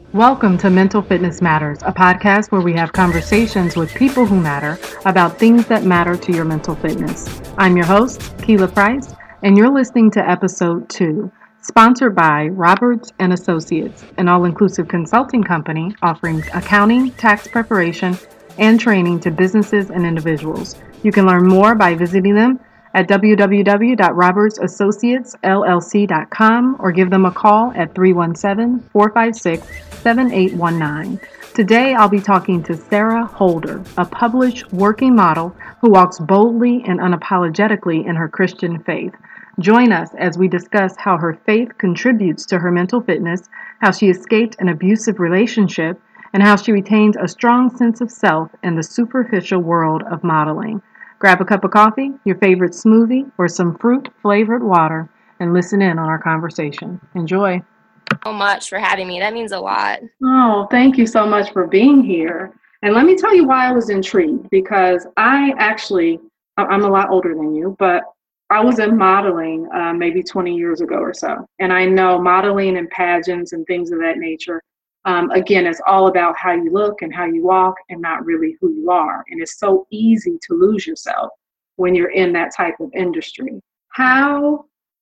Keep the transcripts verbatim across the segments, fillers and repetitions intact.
Welcome to Mental Fitness Matters, a podcast where we have conversations with people who matter about things that matter to your mental fitness. I'm your host, Keela Price, and you're listening to episode two, sponsored by Roberts and Associates, an all-inclusive consulting company offering accounting, tax preparation, and training to businesses and individuals. You can learn more by visiting them at w w w dot roberts associates l l c dot com or give them a call at three one seven, four five six, seven eight one nine. Today I'll be talking to Sarah Holder, a published working model who walks boldly and unapologetically in her Christian faith. Join us as we discuss how her faith contributes to her mental fitness, how she escaped an abusive relationship, and how she retains a strong sense of self in the superficial world of modeling. Grab a cup of coffee, your favorite smoothie, or some fruit-flavored water, and listen in on our conversation. Enjoy. So much for having me. That means a lot. Oh, thank you so much for being here. And let me tell you why I was intrigued, because I actually, I'm a lot older than you, but I was in modeling uh, maybe twenty years ago or so. And I know modeling and pageants and things of that nature, um, again, it's all about how you look and how you walk and not really who you are. And it's so easy to lose yourself when you're in that type of industry. How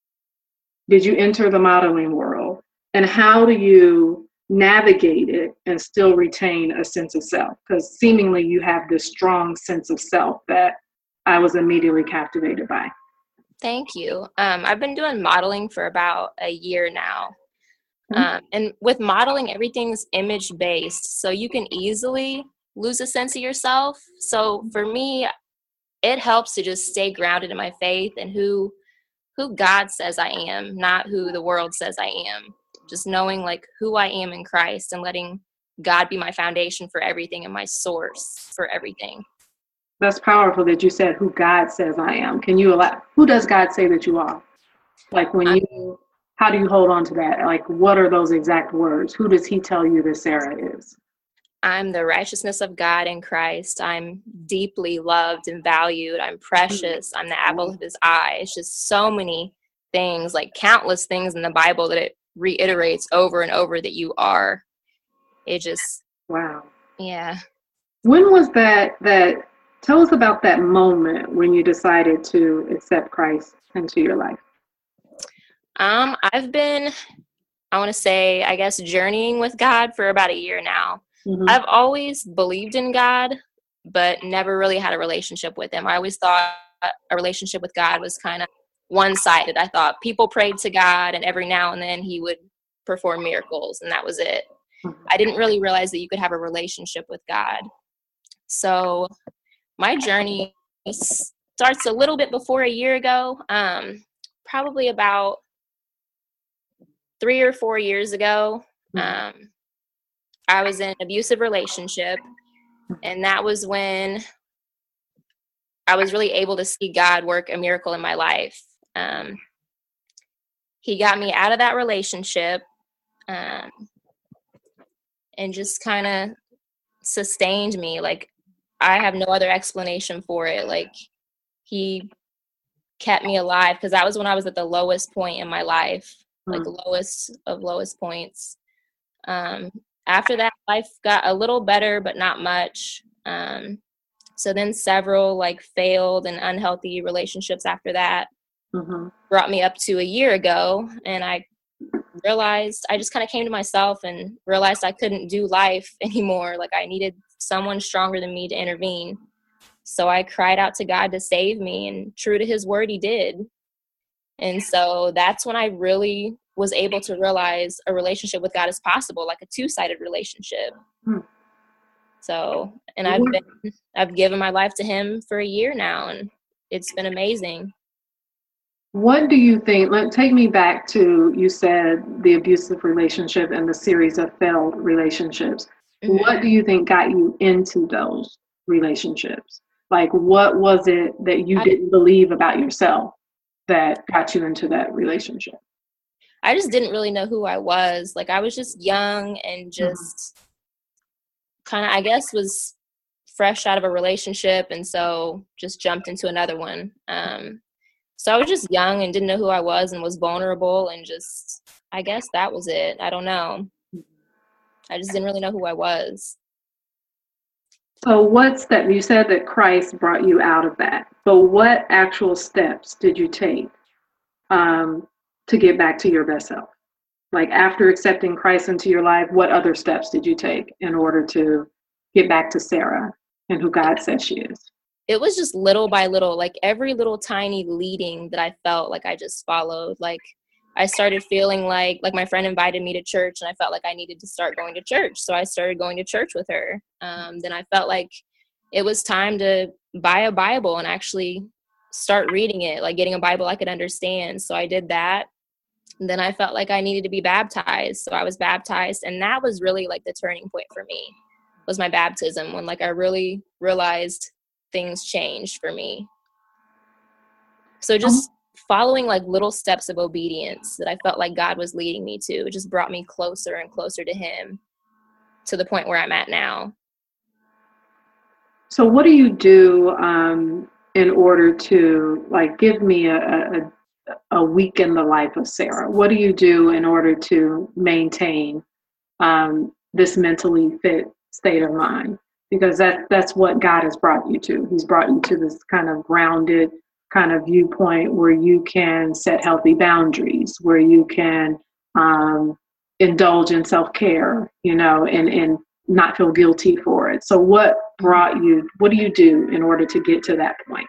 did you enter the modeling world? And how do you navigate it and still retain a sense of self? Because seemingly you have this strong sense of self that I was immediately captivated by. Thank you. Um, I've been doing modeling for about a year now. Mm-hmm. Um, and with modeling, everything's image-based, so you can easily lose a sense of yourself. So for me, it helps to just stay grounded in my faith and who who God says I am, not who the world says I am. Just knowing like who I am in Christ and letting God be my foundation for everything and my source for everything. That's powerful that you said who God says I am. Can you allow, who does God say that you are? Like when I'm, you, how do you hold on to that? Like what are those exact words? Who does he tell you that Sarah is? I'm the righteousness of God in Christ. I'm deeply loved and valued. I'm precious. I'm the apple of his eye. It's just so many things, like countless things in the Bible that it reiterates over and over that you are. It just, wow. Yeah. When was that, that, tell us about that moment when you decided to accept Christ into your life. Um, I've been, I want to say, I guess, journeying with God for about a year now. Mm-hmm. I've always believed in God, but never really had a relationship with him. I always thought a relationship with God was kind of one-sided. I thought people prayed to God and every now and then he would perform miracles and that was it. Mm-hmm. I didn't really realize that you could have a relationship with God. So my journey starts a little bit before a year ago, um, probably about three or four years ago. Um, I was in an abusive relationship, and that was when I was really able to see God work a miracle in my life. Um, he got me out of that relationship um, and just kind of sustained me. Like, I have no other explanation for it. Like, he kept me alive because that was when I was at the lowest point in my life, like mm. lowest of lowest points. Um, after that, life got a little better, but not much. Um, so then several like failed and unhealthy relationships after that mm-hmm. brought me up to a year ago. And I realized, I just kind of came to myself and realized I couldn't do life anymore. Like I needed someone stronger than me to intervene. So I cried out to God to save me, and true to his word, he did. And so that's when I really was able to realize a relationship with God is possible, like a two-sided relationship. Hmm. So, and I've been, I've given my life to him for a year now, and it's been amazing. What do you think, like, take me back to, you said the abusive relationship and the series of failed relationships. Mm-hmm. What do you think got you into those relationships? Like, what was it that you I, didn't believe about yourself that got you into that relationship? I just didn't really know who I was. Like, I was just young and just mm-hmm. kind of, I guess, was fresh out of a relationship, and so just jumped into another one. Um, so I was just young and didn't know who I was and was vulnerable, and just, I guess that was it. I don't know. I just didn't really know who I was. So what step, you said that Christ brought you out of that, but what actual steps did you take um, to get back to your best self? Like after accepting Christ into your life, what other steps did you take in order to get back to Sarah and who God says she is? It was just little by little, like every little tiny leading that I felt like I just followed. Like I started feeling like, like my friend invited me to church and I felt like I needed to start going to church. So I started going to church with her. Um, then I felt like it was time to buy a Bible and actually start reading it, like getting a Bible I could understand. So I did that. And then I felt like I needed to be baptized. So I was baptized. And that was really like the turning point for me, was my baptism, when like I really realized things changed for me. So just following like little steps of obedience that I felt like God was leading me to, it just brought me closer and closer to him, to the point where I'm at now. So what do you do um, in order to, like, give me a, a, a week in the life of Sarah? What do you do in order to maintain um, this mentally fit state of mind? Because that, that's what God has brought you to. He's brought you to this kind of grounded kind of viewpoint where you can set healthy boundaries, where you can um, indulge in self-care, you know, and, and not feel guilty for it. So what brought you, what do you do in order to get to that point?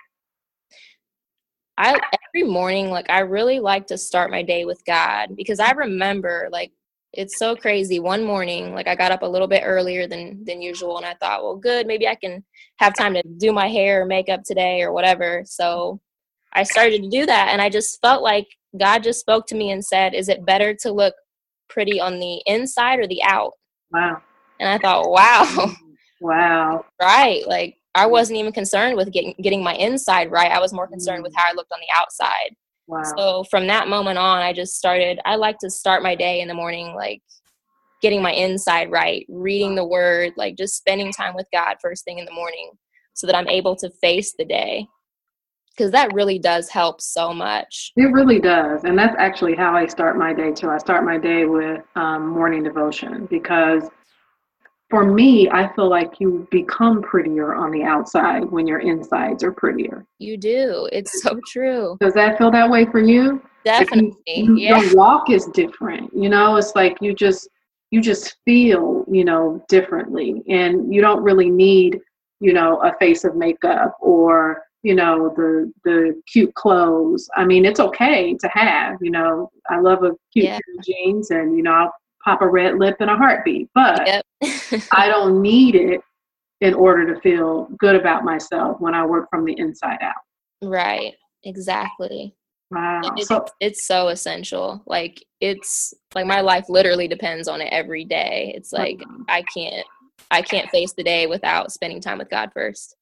I, every morning, like I really like to start my day with God, because I remember, like, it's so crazy. One morning, like I got up a little bit earlier than, than usual. And I thought, well, good, maybe I can have time to do my hair or makeup today or whatever. So I started to do that. And I just felt like God just spoke to me and said, is it better to look pretty on the inside or the out? Wow. And I thought, wow. Wow. Right. Like I wasn't even concerned with getting, getting my inside right. I was more concerned with how I looked on the outside. Wow. So from that moment on, I just started, I like to start my day in the morning, like getting my inside right, reading the word, like just spending time with God first thing in the morning so that I'm able to face the day. Because that really does help so much. It really does. And that's actually how I start my day too. I start my day with um, morning devotion, because for me, I feel like you become prettier on the outside when your insides are prettier. You do. It's so true. Does that feel that way for you? Definitely. Like you, yeah. Your walk is different. You know, it's like you just you just feel, you know, differently, and you don't really need, you know, a face of makeup or, you know, the the cute clothes. I mean, it's okay to have, you know, I love a cute yeah. pair of jeans, and, you know, I'll pop a red lip in a heartbeat, but yep. I don't need it in order to feel good about myself when I work from the inside out. Right. Exactly. Wow. It, so it's so essential. Like it's like my life literally depends on it every day. It's like wow. I can't I can't face the day without spending time with God first.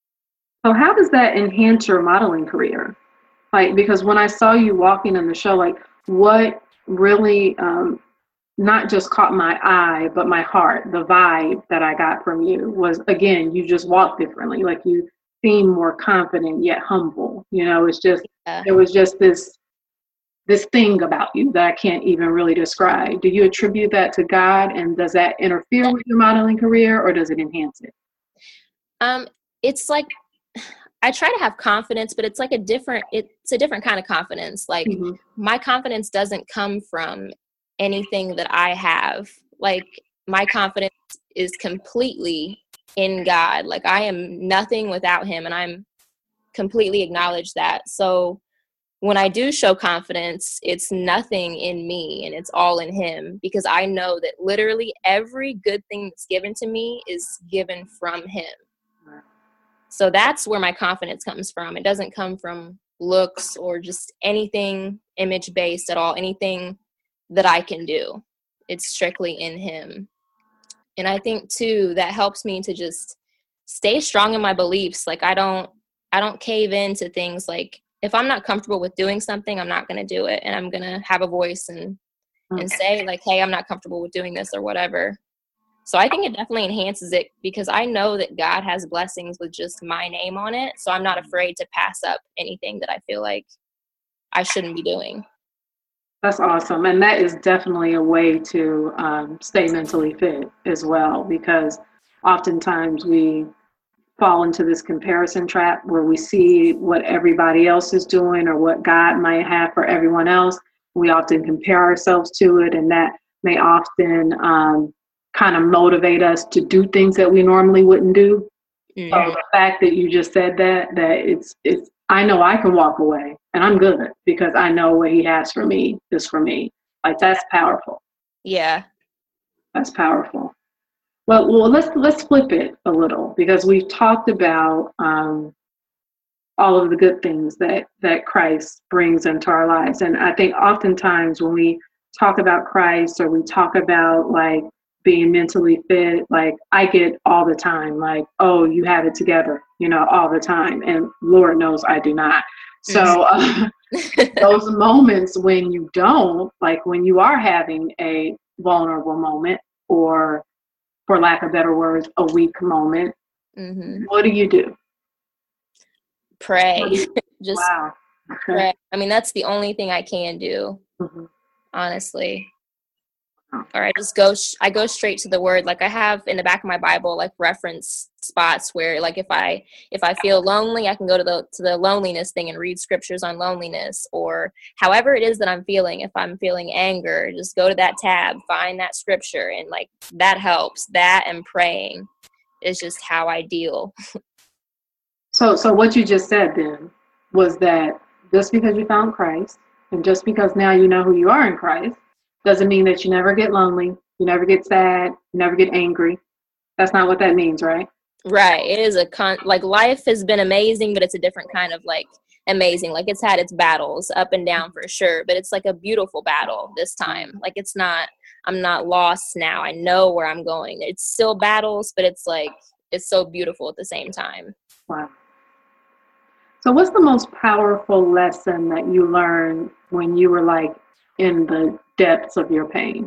So how does that enhance your modeling career? Like, because when I saw you walking in the show, like what really um, not just caught my eye, but my heart, the vibe that I got from you was, again, you just walk differently. Like you seem more confident yet humble. You know, it's just, yeah. There was just this, this thing about you that I can't even really describe. Do you attribute that to God, and does that interfere with your modeling career, or does it enhance it? Um, it's like, I try to have confidence, but it's like a different, it's a different kind of confidence. Like mm-hmm. my confidence doesn't come from anything that I have. Like my confidence is completely in God. Like I am nothing without him, and I'm completely acknowledge that. So when I do show confidence, it's nothing in me and it's all in him, because I know that literally every good thing that's given to me is given from him. So that's where my confidence comes from. It doesn't come from looks or just anything image based at all, anything that I can do. It's strictly in him. And I think too, that helps me to just stay strong in my beliefs. Like I don't, I don't cave into things. Like if I'm not comfortable with doing something, I'm not going to do it. And I'm going to have a voice and, okay. and say like, hey, I'm not comfortable with doing this or whatever. So I think it definitely enhances it, because I know that God has blessings with just my name on it. So I'm not afraid to pass up anything that I feel like I shouldn't be doing. That's awesome. And that is definitely a way to um, stay mentally fit as well, because oftentimes we fall into this comparison trap where we see what everybody else is doing or what God might have for everyone else. We often compare ourselves to it, and that may often um, kind of motivate us to do things that we normally wouldn't do. Mm-hmm. So the fact that you just said that, that it's, it's, I know I can walk away and I'm good because I know what he has for me is for me. Like, that's powerful. Yeah. That's powerful. Well, well, let's let's flip it a little, because we've talked about um, all of the good things that that Christ brings into our lives, and I think oftentimes when we talk about Christ or we talk about like being mentally fit, like I get all the time, like, oh, you have it together, you know, all the time, and Lord knows I do not. So uh, those moments when you don't, like when you are having a vulnerable moment, or for lack of better words, a weak moment, mm-hmm. what do you do? Pray. You, Just wow. Okay. Pray. I mean, that's the only thing I can do, mm-hmm. honestly. Or I just go, I go straight to the word. Like I have in the back of my Bible, like reference spots where, like, if I if I feel lonely, I can go to the to the loneliness thing and read scriptures on loneliness, or however it is that I'm feeling. If I'm feeling anger, just go to that tab, find that scripture, and like that helps. That and praying is just how I deal. So, so what you just said then was that just because you found Christ, and just because now you know who you are in Christ, doesn't mean that you never get lonely, you never get sad, you never get angry. That's not what that means, right? Right. It is a con like life has been amazing, but it's a different kind of like amazing. Like it's had its battles up and down for sure, but it's like a beautiful battle this time. Like it's not, I'm not lost now. I know where I'm going. It's still battles, but it's like, it's so beautiful at the same time. Wow. So what's the most powerful lesson that you learned when you were like in the depths of your pain?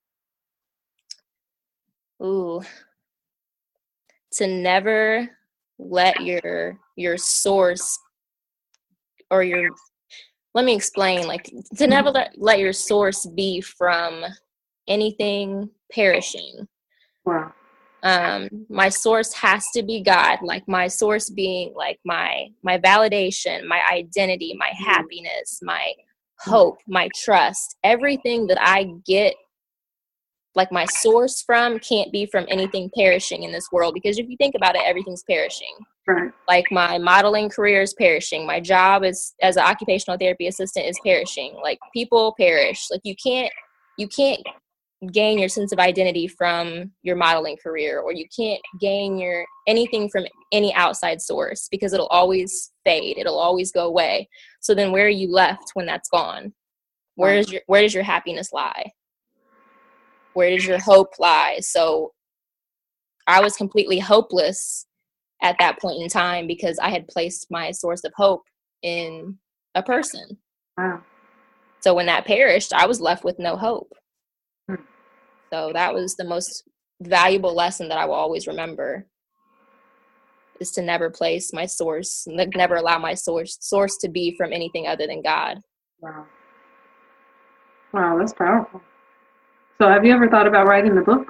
Ooh, to never let your your source or your let me explain like to never let, let your source be from anything perishing. Wow. Um my source has to be God, like my source being like my my validation, my identity, my happiness, my hope, my trust. Everything that I get like my source from can't be from anything perishing in this world, because if you think about it, everything's perishing. Right. Like my modeling career is perishing. My job is as an occupational therapy assistant is perishing. Like people perish. Like you can't you can't gain your sense of identity from your modeling career, or you can't gain your anything from any outside source, because it'll always fade. It'll always go away. So then where are you left when that's gone? Where is your where does your happiness lie? Where does your hope lie? So I was completely hopeless at that point in time because I had placed my source of hope in a person. Wow. So when that perished, I was left with no hope. Hmm. So that was the most valuable lesson that I will always remember, is to never place my source, never allow my source source to be from anything other than God. Wow. Wow, that's powerful. So have you ever thought about writing the book?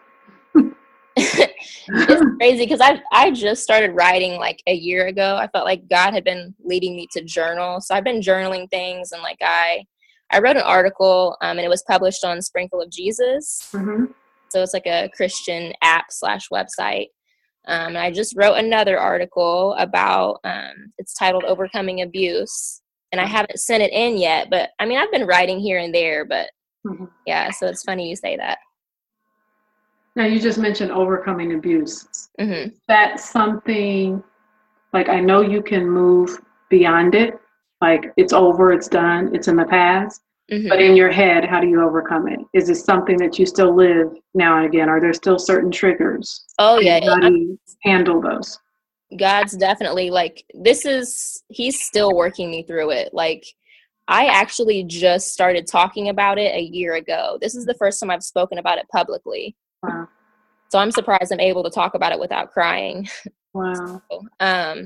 It's crazy because I I just started writing like a year ago. I felt like God had been leading me to journal. So I've been journaling things, and like I I wrote an article um, and it was published on Sprinkle of Jesus. Mm-hmm. So it's like a Christian app slash website. Um, and I just wrote another article about, um, it's titled Overcoming Abuse. And I haven't sent it in yet, but I mean, I've been writing here and there, but mm-hmm. yeah, so it's funny you say that. Now, you just mentioned overcoming abuse. Mm-hmm. That's something, like, I know you can move beyond it. Like, it's over, it's done, it's in the past. Mm-hmm. But in your head, how do you overcome it? Is it something that you still live now and again? Are there still certain triggers? Oh, yeah. How do you handle those? God's definitely, like, this is, he's still working me through it. Like, I actually just started talking about it a year ago. This is the first time I've spoken about it publicly. Wow. So I'm surprised I'm able to talk about it without crying. Wow. so, um,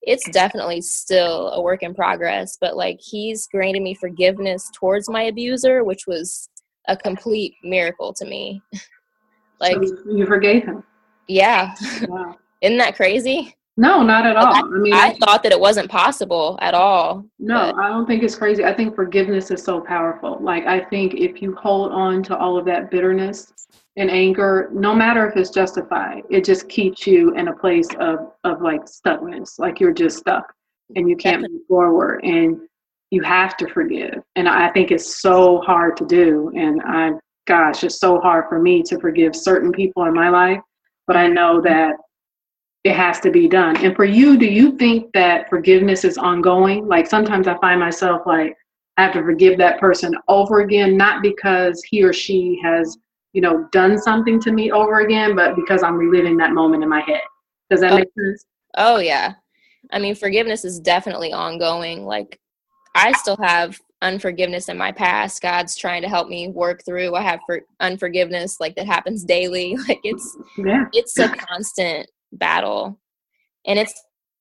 it's definitely still a work in progress, but like he's granted me forgiveness towards my abuser, which was a complete miracle to me. Like, so you forgave him? Yeah. Wow. Isn't that crazy? No, not at like, all. I, I mean, I, I thought that it wasn't possible at all. No, but. I don't think it's crazy. I think forgiveness is so powerful. Like, I think if you hold on to all of that bitterness and anger, no matter if it's justified, it just keeps you in a place of, of like stuckness, like you're just stuck and you can't Definitely. move forward, and you have to forgive. And I think it's so hard to do. And I, gosh, it's so hard for me to forgive certain people in my life, but I know that it has to be done. And for you, do you think that forgiveness is ongoing? Like sometimes I find myself like I have to forgive that person over again, not because he or she has, you know, done something to me over again, but because I'm reliving that moment in my head. Does that oh, make sense? Oh yeah. I mean, forgiveness is definitely ongoing. Like I still have unforgiveness in my past. God's trying to help me work through. I have for unforgiveness like that happens daily. Like it's Yeah. it's a constant battle. And it's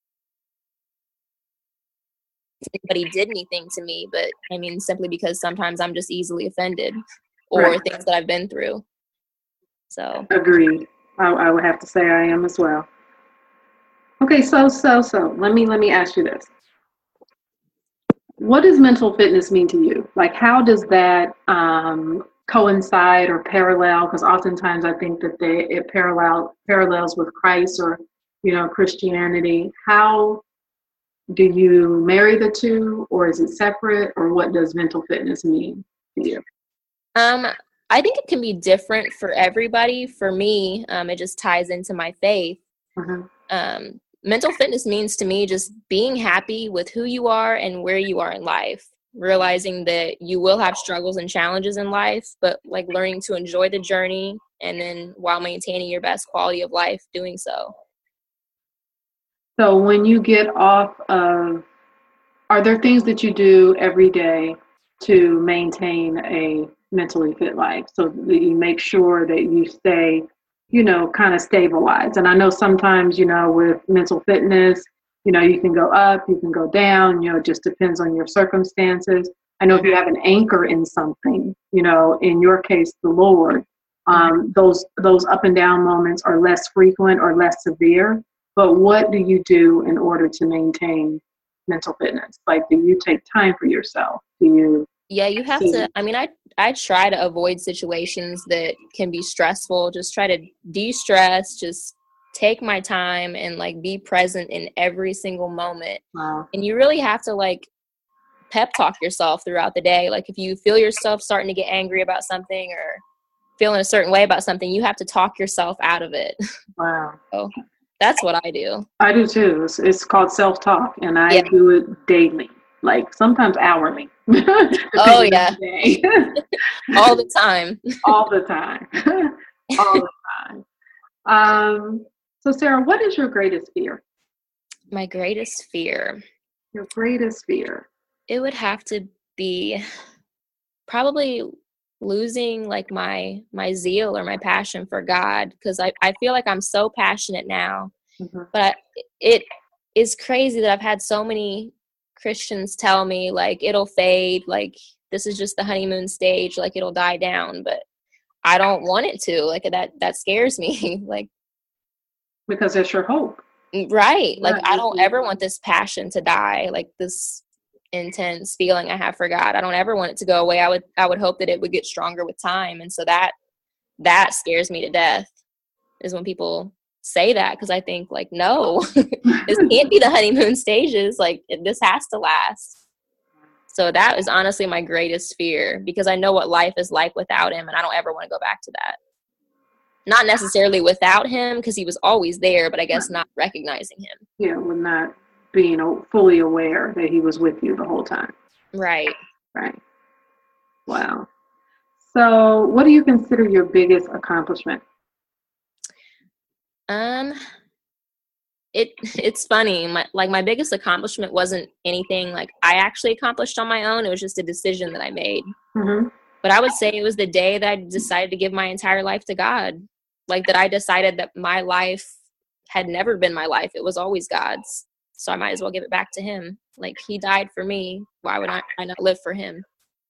anybody did anything to me, but I mean simply because sometimes I'm just easily offended or Right. things that I've been through. So Agreed. I, I would have to say I am as well. Okay, so so so let me let me ask you this. What does mental fitness mean to you? Like, how does that um, coincide or parallel? Because oftentimes I think that they it parallel parallels with Christ or, you know, Christianity. How do you marry the two, or is it separate, or what does mental fitness mean to you? um I think it can be different for everybody. For me, um, it just ties into my faith. Uh-huh. Um, mental fitness means to me just being happy with who you are and where you are in life, realizing that you will have struggles and challenges in life, but like learning to enjoy the journey and then while maintaining your best quality of life doing so. So when you get off of, are there things that you do every day to maintain a mentally fit life so that you make sure that you stay, you know, kind of stabilized? And I know sometimes, you know, with mental fitness, you know, you can go up, you can go down, you know, it just depends on your circumstances. I know if you have an anchor in something, you know, in your case, the Lord, um, those those up and down moments are less frequent or less severe. But what do you do in order to maintain mental fitness? Like, do you take time for yourself? Do you? Yeah, you have to. I mean, I I try to avoid situations that can be stressful. Just try to de-stress, just take my time and like be present in every single moment. Wow. And you really have to like pep talk yourself throughout the day. Like if you feel yourself starting to get angry about something or feeling a certain way about something, you have to talk yourself out of it. Wow. So that's what I do. I do too. It's, it's called self-talk, and I Yeah. do it daily, like sometimes hourly. Oh yeah. The All the time. All the time. All the time. Um, so Sarah, what is your greatest fear? My greatest fear. Your greatest fear. It would have to be probably losing like my my zeal or my passion for God, because I, I feel like I'm so passionate now. Mm-hmm. But I, it is crazy that I've had so many Christians tell me like it'll fade, like this is just the honeymoon stage, like it'll die down, but I don't want it to. Like that that scares me. Like because that's your hope. Right. Like I don't ever want this passion to die, like this intense feeling I have for God. I don't ever want it to go away. I would I would hope that it would get stronger with time. And so that that scares me to death, is when people say that, because I think like, no, this can't be the honeymoon stages. Like this has to last. So that is honestly my greatest fear, because I know what life is like without him, and I don't ever want to go back to that. Not necessarily without him, because he was always there, but I guess not recognizing him. Yeah, with not being fully aware that he was with you the whole time. Right. Right. Wow. So what do you consider your biggest accomplishment? Um, it it's funny. My like my biggest accomplishment wasn't anything like I actually accomplished on my own. It was just a decision that I made. Mm-hmm. But I would say it was the day that I decided to give my entire life to God. Like that I decided that my life had never been my life. It was always God's. so I might as well give it back to him. Like, he died for me. Why would I, I not live for him?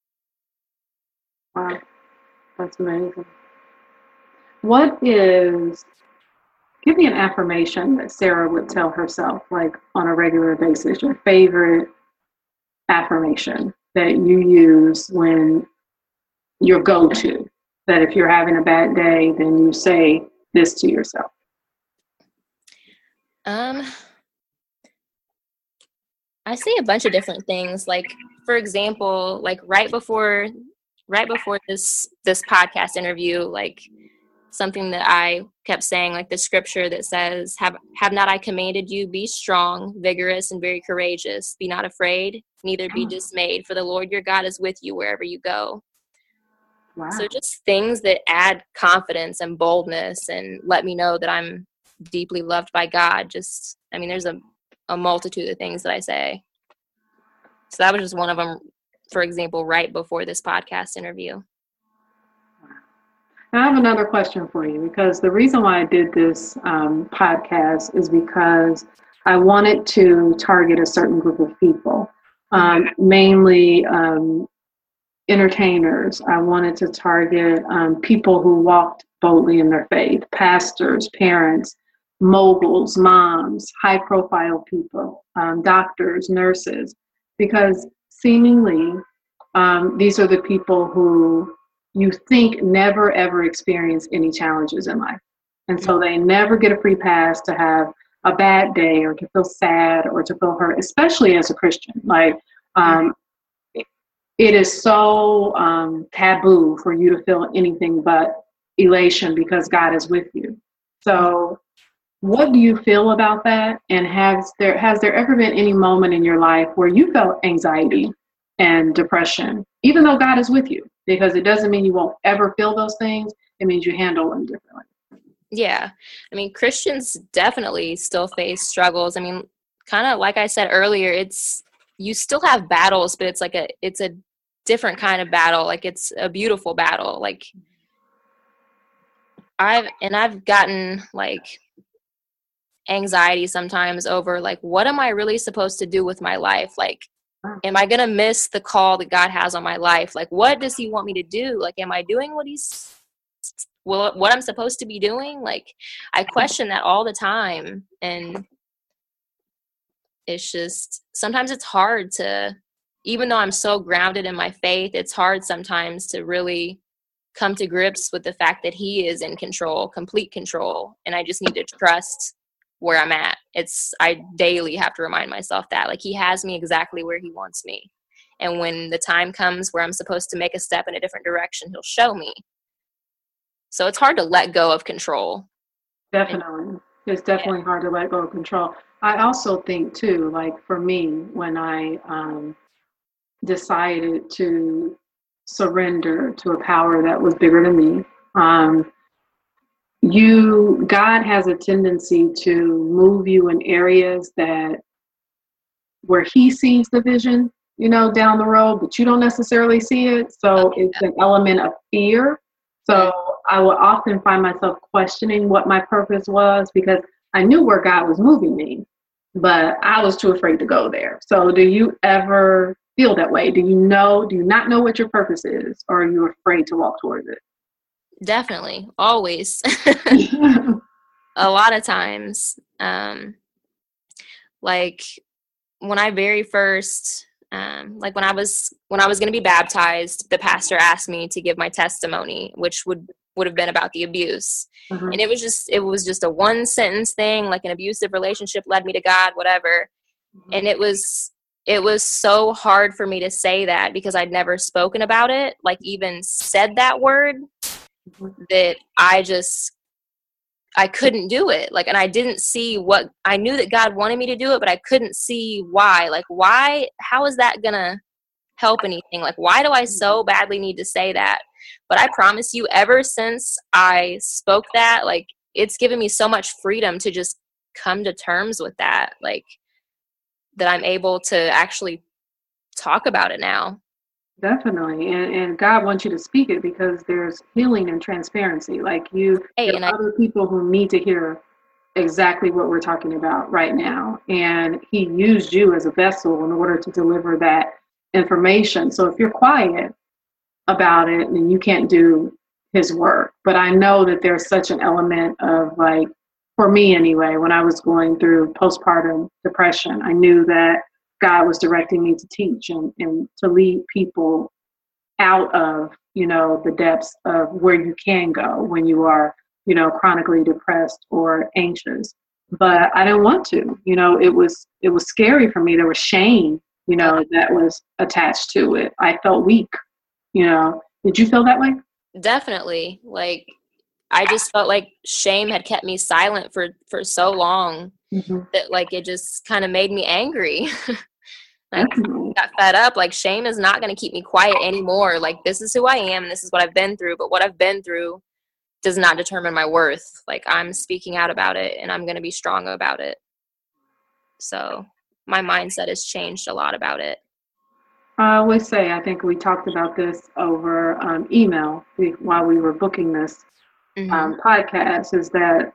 Wow, that's amazing. What is, give me an affirmation that Sarah would tell herself, like on a regular basis, your favorite affirmation that you use when your go-to, that if you're having a bad day, then you say this to yourself. Um, I say a bunch of different things. Like, for example, like right before, right before this, this podcast interview, like something that I kept saying, like the scripture that says, have, have not I commanded you, be strong, vigorous, and very courageous. Be not afraid, neither be dismayed, for the Lord your God is with you wherever you go. Wow. So just things that add confidence and boldness and let me know that I'm deeply loved by God. Just, I mean, there's a, a multitude of things that I say. So that was just one of them, for example, right before this podcast interview. I have another question for you, because the reason why I did this um, podcast is because I wanted to target a certain group of people, um, mainly um, entertainers. I wanted to target um, people who walked boldly in their faith, pastors, parents, moguls, moms, high profile people, um, doctors, nurses, because seemingly um, these are the people who you think never ever experience any challenges in life. And so they never get a free pass to have a bad day or to feel sad or to feel hurt, especially as a Christian. Like, um, it is so um, taboo for you to feel anything but elation because God is with you. So what do you feel about that? And has there has there ever been any moment in your life where you felt anxiety and depression, even though God is with you? Because it doesn't mean you won't ever feel those things. It means you handle them differently. Yeah. I mean, Christians definitely still face struggles. I mean, kind of like I said earlier, it's, you still have battles, but it's like a, it's a different kind of battle. Like, it's a beautiful battle. Like, I've, and I've gotten like anxiety sometimes over like, what am I really supposed to do with my life? Like, am I going to miss the call that God has on my life? Like, what does he want me to do? Like, am I doing what he's, well, what I'm supposed to be doing? Like, I question that all the time. And it's just, sometimes it's hard to, even though I'm so grounded in my faith, it's hard sometimes to really come to grips with the fact that he is in control, complete control. And I just need to trust where I'm at. It's, I daily have to remind myself that, like, he has me exactly where he wants me. And when the time comes where I'm supposed to make a step in a different direction, he'll show me. So it's hard to let go of control. Definitely. It's definitely yeah. hard to let go of control. I also think too, like for me, when I um, decided to surrender to a power that was bigger than me, um, you, God has a tendency to move you in areas that where he sees the vision, you know, down the road, but you don't necessarily see it. So okay. It's an element of fear. So I would often find myself questioning what my purpose was, because I knew where God was moving me, but I was too afraid to go there. So do you ever feel that way? Do you know, do you not know what your purpose is, or are you afraid to walk towards it? Definitely. Always. A lot of times. Um, like when I very first, um, like when I was, when I was going to be baptized, the pastor asked me to give my testimony, which would, would have been about the abuse. Mm-hmm. And it was just, it was just a one sentence thing, like an abusive relationship led me to God, whatever. Mm-hmm. And it was, it was so hard for me to say that because I'd never spoken about it, like even said that word, mm-hmm. that I just, I couldn't do it. Like, and I didn't see what, I knew that God wanted me to do it, but I couldn't see why. Like, why, how is that going to help anything? Like, why do I so badly need to say that? But I promise you, ever since I spoke that, like, it's given me so much freedom to just come to terms with that, like, that I'm able to actually talk about it now. Definitely. And, and God wants you to speak it because there's healing and transparency. Like you, hey, there and are I, other people who need to hear exactly what we're talking about right now. And he used you as a vessel in order to deliver that information. So if you're quiet about it, then you can't do his work. But I know that there's such an element of, like, for me anyway, when I was going through postpartum depression, I knew that God was directing me to teach and, and to lead people out of, you know, the depths of where you can go when you are, you know, chronically depressed or anxious. But I didn't want to, you know, it was, it was scary for me. There was shame, you know, that was attached to it. I felt weak, you know. Did you feel that way? Definitely. Like, I just felt like shame had kept me silent for, for so long mm-hmm. that, like, it just kind of made me angry. Like, I got fed up. Like, shame is not going to keep me quiet anymore. Like, this is who I am. This is what I've been through. But what I've been through does not determine my worth. Like, I'm speaking out about it, and I'm going to be strong about it. So my mindset has changed a lot about it. I always say, I think we talked about this over um, email while we were booking this mm-hmm. um, podcast, is that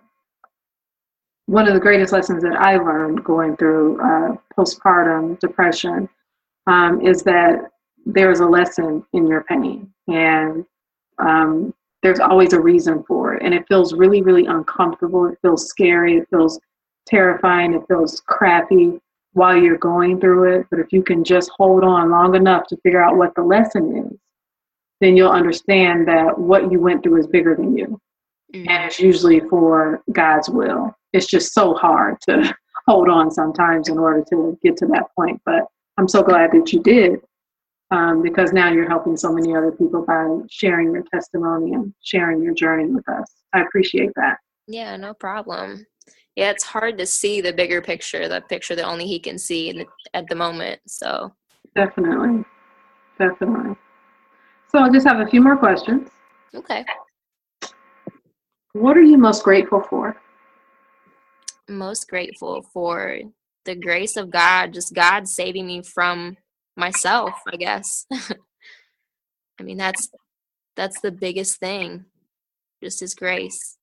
one of the greatest lessons that I learned going through uh, postpartum depression um, is that there's a lesson in your pain, and um, there's always a reason for it. And it feels really, really uncomfortable. It feels scary. It feels terrifying. It feels crappy while you're going through it. But if you can just hold on long enough to figure out what the lesson is, then you'll understand that what you went through is bigger than you. Mm-hmm. And it's usually for God's will. It's just so hard to hold on sometimes in order to get to that point. But I'm so glad that you did, um, because now you're helping so many other people by sharing your testimony and sharing your journey with us. I appreciate that. Yeah, no problem. Yeah, it's hard to see the bigger picture, the picture that only he can see in the, at the moment. So definitely, definitely. So I just have a few more questions. Okay. What are you most grateful for? Most grateful for the grace of God, just God saving me from myself, I guess. I mean, that's that's the biggest thing, just his grace.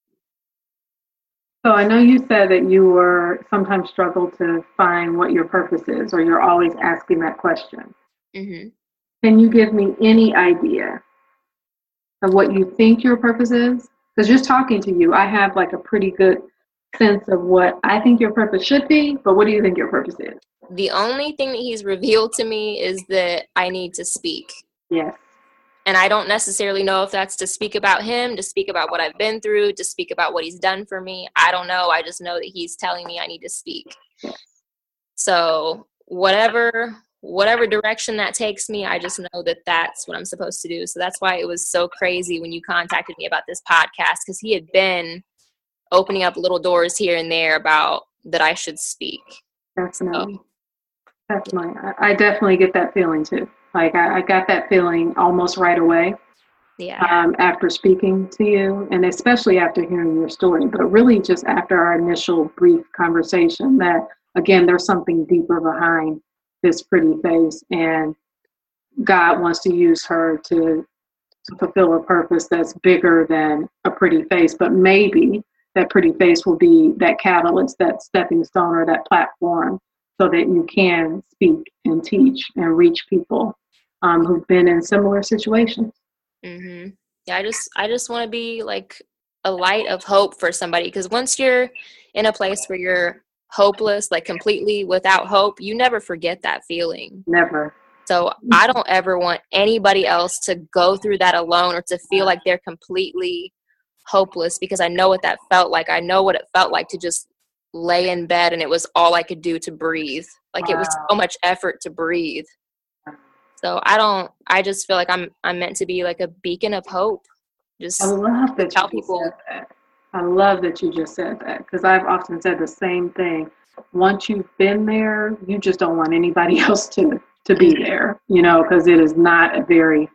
So I know you said that you were sometimes struggle to find what your purpose is, or you're always asking that question. Mm-hmm. Can you give me any idea of what you think your purpose is? Because just talking to you, I have like a pretty good sense of what I think your purpose should be, but what do you think your purpose is? The only thing that he's revealed to me is that I need to speak. Yes. And I don't necessarily know if that's to speak about him, to speak about what I've been through, to speak about what he's done for me. I don't know. I just know that he's telling me I need to speak. Yes. So whatever whatever direction that takes me, I just know that that's what I'm supposed to do. So that's why it was so crazy when you contacted me about this podcast, because he had been opening up little doors here and there about that I should speak. Definitely. So, definitely. I definitely get that feeling too. Like I, I got that feeling almost right away. Yeah. Um, after speaking to you, and especially after hearing your story, but really just after our initial brief conversation, that again, there's something deeper behind this pretty face, and God wants to use her to, to fulfill a purpose that's bigger than a pretty face. But maybe that pretty face will be that catalyst, that stepping stone, or that platform, so that you can speak and teach and reach people um, who've been in similar situations. Mm-hmm. Yeah, I just I just want to be like a light of hope for somebody, because once you're in a place where you're hopeless, like completely without hope, you never forget that feeling. Never. So I don't ever want anybody else to go through that alone, or to feel like they're completely hopeless, because I know what that felt like. I know what it felt like to just lay in bed and it was all I could do to breathe. Like, wow. It was so much effort to breathe. So I don't, I just feel like I'm, I'm meant to be like a beacon of hope. Just I love that tell you people. Said that. I love that you just said that, because I've often said the same thing. Once you've been there, you just don't want anybody else to, to be there, you know, because it is not a very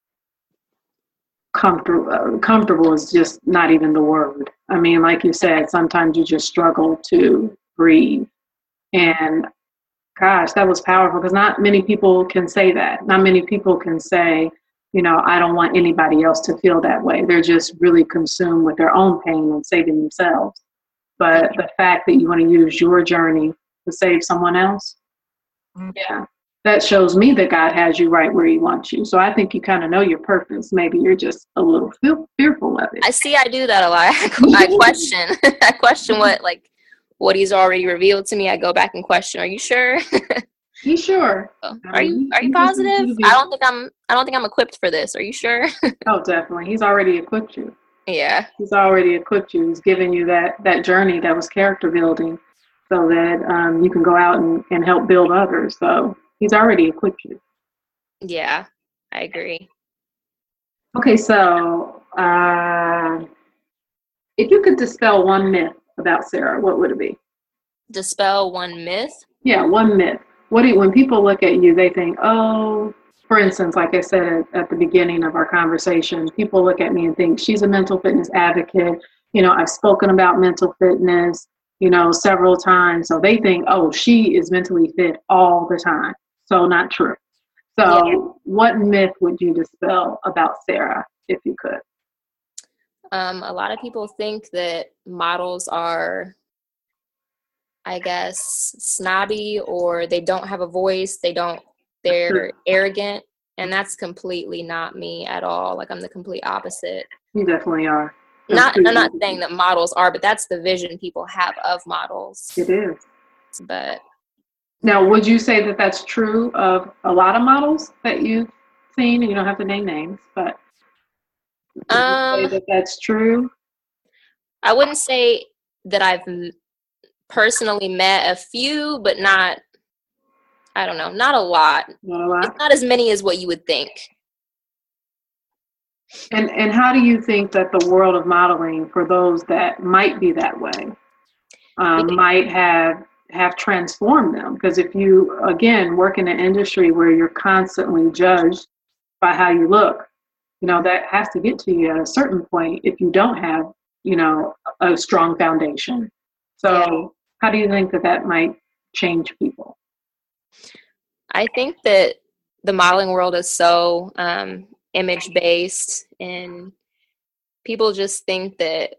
comfortable, uh, comfortable is just not even the word. I mean, like you said, sometimes you just struggle to breathe. And gosh, that was powerful, because not many people can say that. Not many people can say, you know, I don't want anybody else to feel that way. They're just really consumed with their own pain and saving themselves. but the fact that you want to use your journey to save someone else, yeah, that shows me that God has you right where he wants you. So I think you kind of know your purpose. Maybe you're just a little feel, fearful of it. I see I do that a lot. I question. I question what, like, what he's already revealed to me. I go back and question, are you sure? You sure? Are you are you positive? I don't think I'm I don't think I'm equipped for this. Are you sure? Oh, definitely. He's already equipped you. Yeah. He's already equipped you. He's given you that, that journey that was character building so that um, you can go out and, and help build others. So he's already equipped you. Yeah, I agree. Okay, so uh, if you could dispel one myth about Sarah, what would it be? Dispel one myth? Yeah, one myth. What do you, when people look at you, they think, oh, for instance, like I said at, at the beginning of our conversation, people look at me and think she's a mental fitness advocate. You know, I've spoken about mental fitness, you know, several times. So they think, oh, she is mentally fit all the time. So not true. So yeah. What myth would you dispel about Sarah, if you could? Um, a lot of people think that models are, I guess, snobby, or they don't have a voice. They don't, they're arrogant. And that's completely not me at all. Like, I'm the complete opposite. You definitely are. Not, I'm not saying that models are, but that's the vision people have of models. It is. But now, would you say that that's true of a lot of models that you've seen? You don't have to name names, but would um, you say that that's true? I wouldn't say that I've personally met a few, but not, I don't know, not a lot. Not a lot. It's not as many as what you would think. And and how do you think that the world of modeling, for those that might be that way, um, yeah. might have have transformed them? Because if you, again, work in an industry where you're constantly judged by how you look, you know, that has to get to you at a certain point if you don't have, you know, a strong foundation. So yeah. How do you think that that might change people? I think that the modeling world is so um, image-based, and people just think that,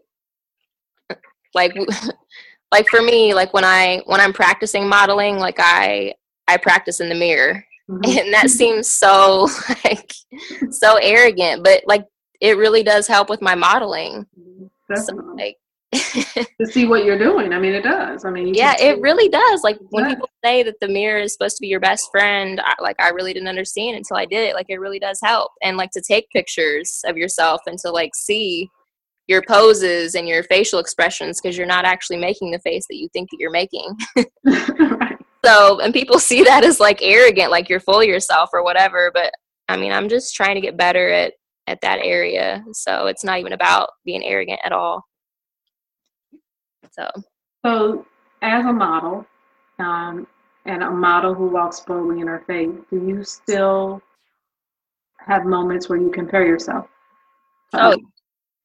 like, like for me, like when I when I'm practicing modeling, like I I practice in the mirror, mm-hmm. and that seems so like so arrogant, but like it really does help with my modeling. Definitely. So, like, to see what you're doing. I mean, it does. I mean, you yeah, it really does. Like when people say that the mirror is supposed to be your best friend, I, like I really didn't understand until I did it. Like it really does help. And like to take pictures of yourself and to like see your poses and your facial expressions, because you're not actually making the face that you think that you're making. Right. So, and people see that as like arrogant, like you're full of yourself or whatever. But I mean, I'm just trying to get better at, at that area. So it's not even about being arrogant at all. So, so as a model, um, and a model who walks boldly in her faith, do you still have moments where you compare yourself? Um, oh,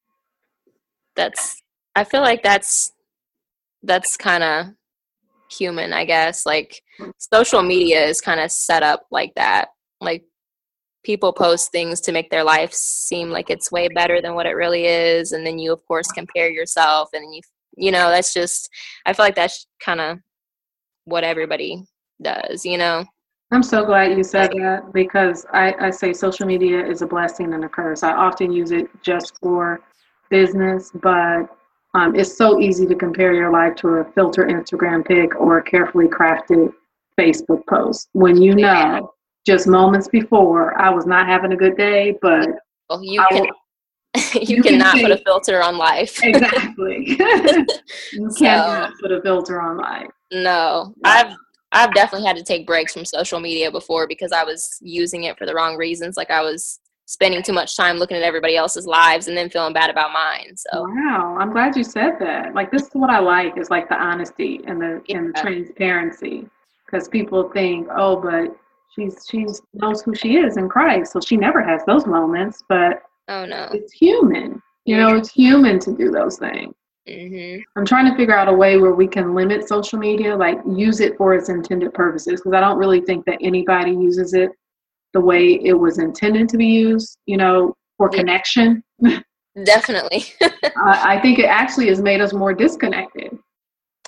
that's, I feel like that's, that's kind of human, I guess. Like social media is kind of set up like that. Like people post things to make their life seem like it's way better than what it really is. And then you, of course, compare yourself, and then you You know, that's just, I feel like that's kind of what everybody does, you know? I'm so glad you said that, because I, I say social media is a blessing and a curse. I often use it just for business, but um, it's so easy to compare your life to a filtered Instagram pic or a carefully crafted Facebook post when you know yeah. just moments before I was not having a good day, but well, you can. Will, you, you cannot can put a filter on life. Exactly. You so, cannot put a filter on life. No, I've I've definitely had to take breaks from social media before because I was using it for the wrong reasons. Like I was spending too much time looking at everybody else's lives and then feeling bad about mine. So wow, I'm glad you said that. Like this is what I like, is like the honesty and the yeah. and the transparency, because people think, oh, but she's she's knows who she is in Christ, so she never has those moments, but. Oh, no. It's human. You know, it's human to do those things. Mm-hmm. I'm trying to figure out a way where we can limit social media, like use it for its intended purposes, because I don't really think that anybody uses it the way it was intended to be used, you know, for yeah. connection. Definitely. I, I think it actually has made us more disconnected.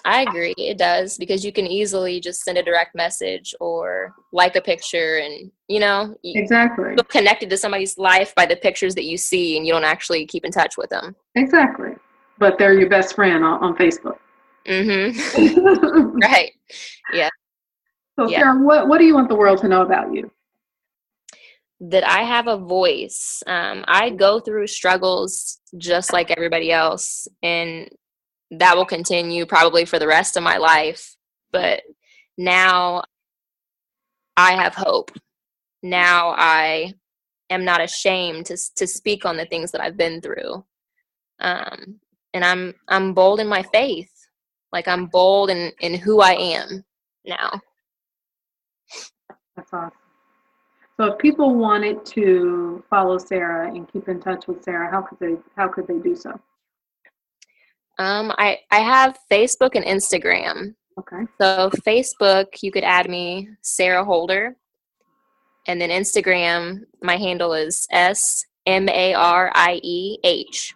I agree. It does, because you can easily just send a direct message or like a picture, and, you know, you Exactly. feel connected to somebody's life by the pictures that you see, and you don't actually keep in touch with them. Exactly. But they're your best friend on, on Facebook. Mm-hmm. Right. Yeah. So, Yeah. Sarah, what, what do you want the world to know about you? That I have a voice. Um, I go through struggles just like everybody else, and that will continue probably for the rest of my life. But now I have hope. Now I am not ashamed to to speak on the things that I've been through. Um, and I'm I'm bold in my faith. Like, I'm bold in, in who I am now. That's awesome. So if people wanted to follow Sarah and keep in touch with Sarah, how could they how could they do so? Um, I, I have Facebook and Instagram. Okay. So Facebook, you could add me, Sarah Holder. And then Instagram, my handle is S M A R I E H.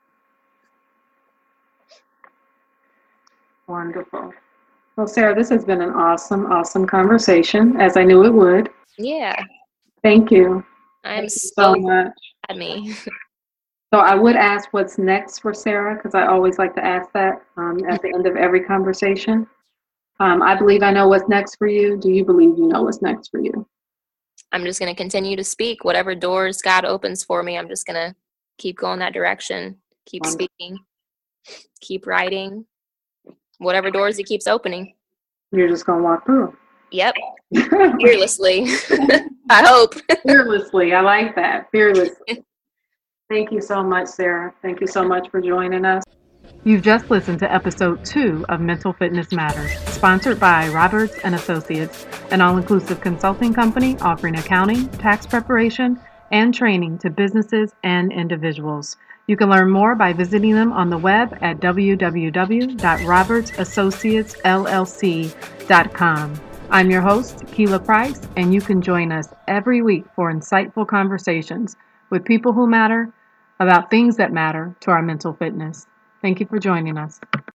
Wonderful. Well, Sarah, this has been an awesome, awesome conversation, as I knew it would. Yeah. Thank you. I'm Thank you so so much. glad me. So I would ask what's next for Sarah, because I always like to ask that um, at the end of every conversation. Um, I believe I know what's next for you. Do you believe you know what's next for you? I'm just going to continue to speak. Whatever doors God opens for me, I'm just going to keep going that direction, keep Wonderful. speaking, keep writing, whatever doors He keeps opening. You're just going to walk through. Yep. Fearlessly. I hope. Fearlessly. I like that. Fearlessly. Thank you so much, Sarah. Thank you so much for joining us. You've just listened to episode two of Mental Fitness Matters, sponsored by Roberts and Associates, an all-inclusive consulting company offering accounting, tax preparation, and training to businesses and individuals. You can learn more by visiting them on the web at w w w dot roberts associates l l c dot com. I'm your host, Keila Price, and you can join us every week for insightful conversations with people who matter about things that matter to our mental fitness. Thank you for joining us.